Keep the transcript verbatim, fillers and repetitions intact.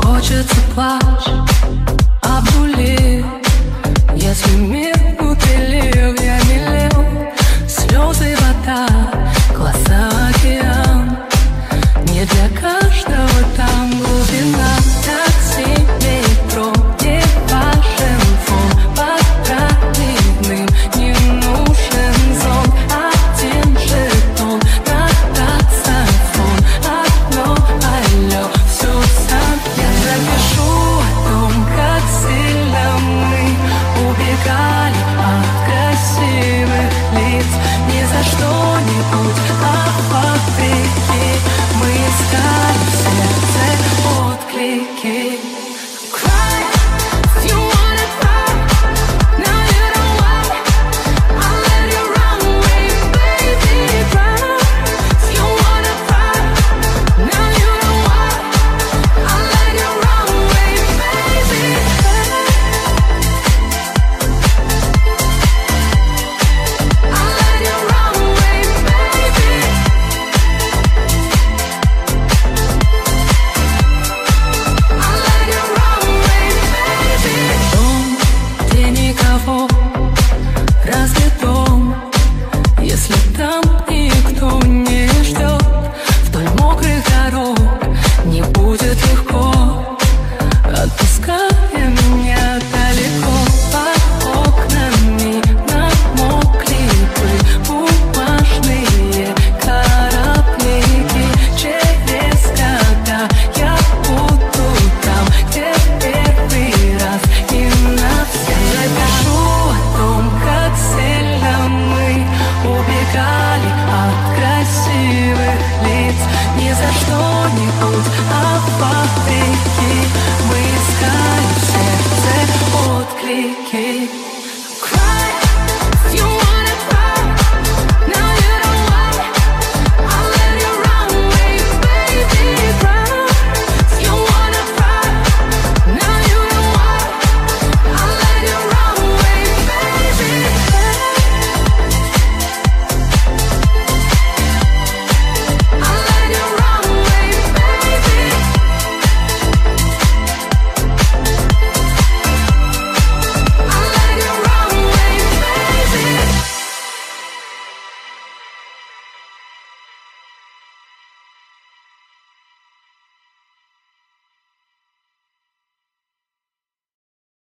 Хочется плачь, обнули. Если мир утелил, я милел. Слезы, вода, глаза, океан. Не для каждого там глубина. Такси, метро, не важен фон. Под правильным не нужен зон. Один жетон на таксофон. Одно алло, все сам. Я запишу о том, как сильно мы убегали от красивых лиц. Ни за что-нибудь, а вопреки мы искали в сердце отклики. Разве дом, если там никто не ждет? Вдоль мокрых дорог не будет легко. Отпускай меня далеко. Под окнами намокли пыль, бумажные кораблики. Через года я буду там, где первый раз и навсегда. Напишу о том, как сильно мы убегали от красивых лиц. Ни за что-нибудь.